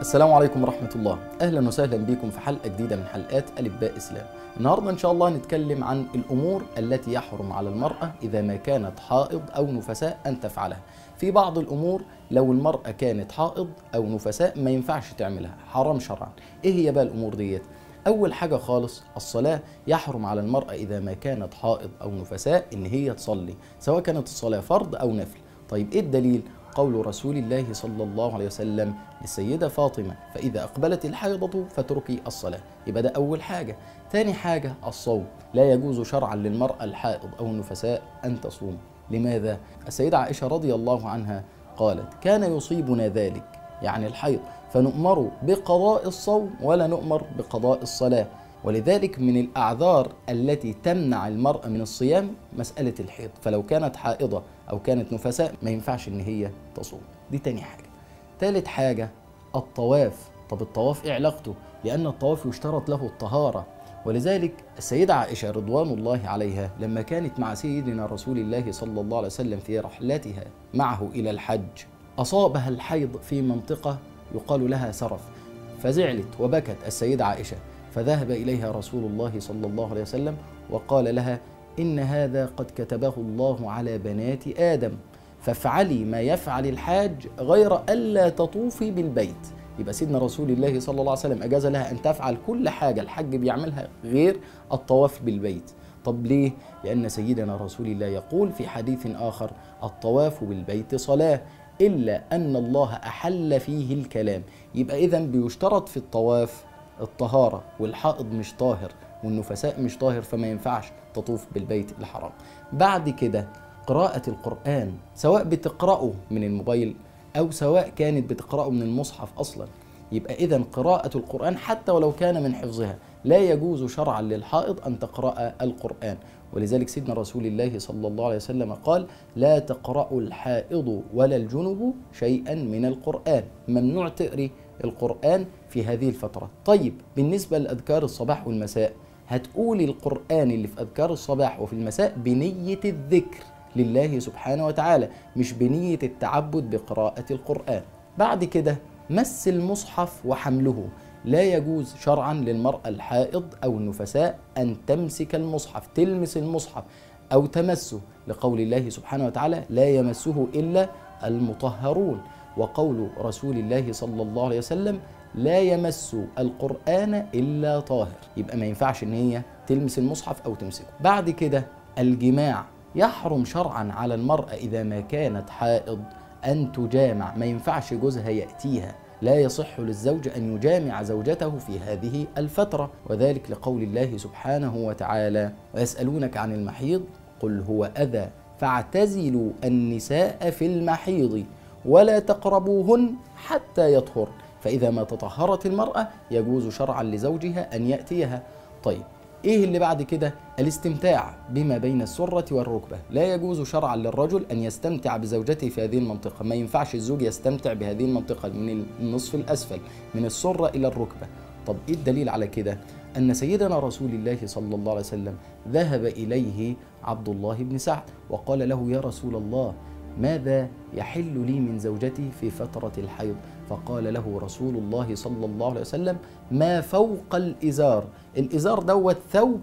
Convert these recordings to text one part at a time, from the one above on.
السلام عليكم ورحمة الله. أهلا وسهلا بكم في حلقة جديدة من حلقات ألف باء إسلام. النهاردة إن شاء الله نتكلم عن الأمور التي يحرم على المرأة إذا ما كانت حائض أو نفساء أن تفعلها. في بعض الأمور لو المرأة كانت حائض أو نفساء ما ينفعش تعملها، حرام شرعا. إيه هي بقى الأمور ديت؟ أول حاجة خالص الصلاة. يحرم على المرأة إذا ما كانت حائض أو نفساء إن هي تصلي، سواء كانت الصلاة فرض أو نفل. طيب إيه الدليل؟ قول رسول الله صلى الله عليه وسلم للسيدة فاطمة: فإذا أقبلت الحيضة فاتركي الصلاة. يبقى ده أول حاجة. تاني حاجة الصوم. لا يجوز شرعا للمرأة الحائض أو النفساء أن تصوم. لماذا؟ السيدة عائشة رضي الله عنها قالت: كان يصيبنا ذلك، يعني الحيض، فنؤمر بقضاء الصوم ولا نؤمر بقضاء الصلاة. ولذلك من الأعذار التي تمنع المرأة من الصيام مسألة الحيض، فلو كانت حائضة أو كانت نفساء ما ينفعش إن هي تصوم. دي تاني حاجة. تالت حاجة الطواف. طب الطواف إيه علاقته؟ لأن الطواف يشترط له الطهارة، ولذلك السيدة عائشة رضوان الله عليها لما كانت مع سيدنا رسول الله صلى الله عليه وسلم في رحلتها معه إلى الحج أصابها الحيض في منطقة يقال لها سرف، فزعلت وبكت السيدة عائشة، فذهب إليها رسول الله صلى الله عليه وسلم وقال لها: إن هذا قد كتبه الله على بنات آدم، فافعلي ما يفعل الحاج غير ألا تطوفي بالبيت. يبقى سيدنا رسول الله صلى الله عليه وسلم أجاز لها أن تفعل كل حاجة الحج بيعملها غير الطواف بالبيت. طب ليه؟ لأن سيدنا رسول الله يقول في حديث آخر: الطواف بالبيت صلاة، إلا أن الله أحل فيه الكلام. يبقى إذن بيشترط في الطواف الطهارة، والحائض مش طاهر والنفساء مش طاهر، فما ينفعش تطوف بالبيت الحرام. بعد كده قراءة القرآن، سواء بتقرأه من الموبايل أو سواء كانت بتقرأه من المصحف أصلا. يبقى إذن قراءة القرآن حتى ولو كان من حفظها لا يجوز شرعا للحائض أن تقرأ القرآن. ولذلك سيدنا رسول الله صلى الله عليه وسلم قال: لا تقرأ الحائض ولا الجنب شيئا من القرآن. ممنوع تقري القرآن في هذه الفترة. طيب بالنسبة لأذكار الصباح والمساء، هتقولي القرآن اللي في أذكار الصباح وفي المساء بنية الذكر لله سبحانه وتعالى، مش بنية التعبد بقراءة القرآن. بعد كده مس المصحف وحمله. لا يجوز شرعا للمرأة الحائض أو النفساء أن تمسك المصحف، تلمس المصحف أو تمسه، لقول الله سبحانه وتعالى: لا يمسه إلا المطهرون. وقول رسول الله صلى الله عليه وسلم: لا يمس القرآن إلا طاهر. يبقى ما ينفعش إن هي تلمس المصحف أو تمسكه. بعد كده الجماع. يحرم شرعا على المرأة إذا ما كانت حائض أن تجامع، ما ينفعش جوزها يأتيها. لا يصح للزوج أن يجامع زوجته في هذه الفترة، وذلك لقول الله سبحانه وتعالى: ويسألونك عن المحيض قل هو أذى فاعتزلوا النساء في المحيض ولا تقربوهن حتى يطهرن. فإذا ما تطهرت المرأة يجوز شرعا لزوجها أن يأتيها. طيب إيه اللي بعد كده؟ الاستمتاع بما بين السرة والركبة. لا يجوز شرعا للرجل أن يستمتع بزوجته في هذه المنطقة. ما ينفعش الزوج يستمتع بهذه المنطقة من النصف الأسفل من السرة إلى الركبة. طب إيه الدليل على كده؟ أن سيدنا رسول الله صلى الله عليه وسلم ذهب إليه عبد الله بن سعد وقال له: يا رسول الله، ماذا يحل لي من زوجتي في فترة الحيض؟ فقال له رسول الله صلى الله عليه وسلم: ما فوق الإزار. الإزار دوت ثوب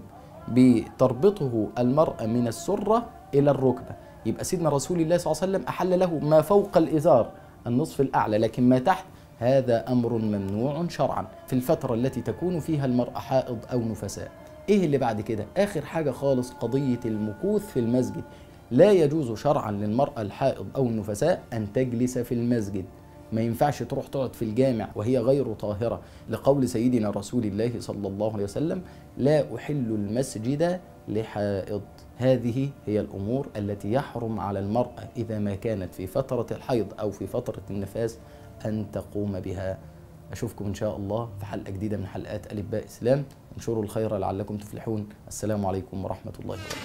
بتربطه المرأة من السرة إلى الركبة. يبقى سيدنا رسول الله صلى الله عليه وسلم أحل له ما فوق الإزار، النصف الأعلى، لكن ما تحت هذا أمر ممنوع شرعا في الفترة التي تكون فيها المرأة حائض أو نفساء. إيه اللي بعد كده؟ آخر حاجة خالص قضية المكوث في المسجد. لا يجوز شرعا للمرأة الحائض أو النفساء أن تجلس في المسجد. ما ينفعش تروح تقعد في الجامع وهي غير طاهرة، لقول سيدنا رسول الله صلى الله عليه وسلم: لا أحل المسجد لحائض. هذه هي الأمور التي يحرم على المرأة إذا ما كانت في فترة الحيض أو في فترة النفاس أن تقوم بها. أشوفكم إن شاء الله في حلقة جديدة من حلقات ألف باء إسلام. انشروا الخير لعلكم تفلحون. السلام عليكم ورحمة الله وبركاته.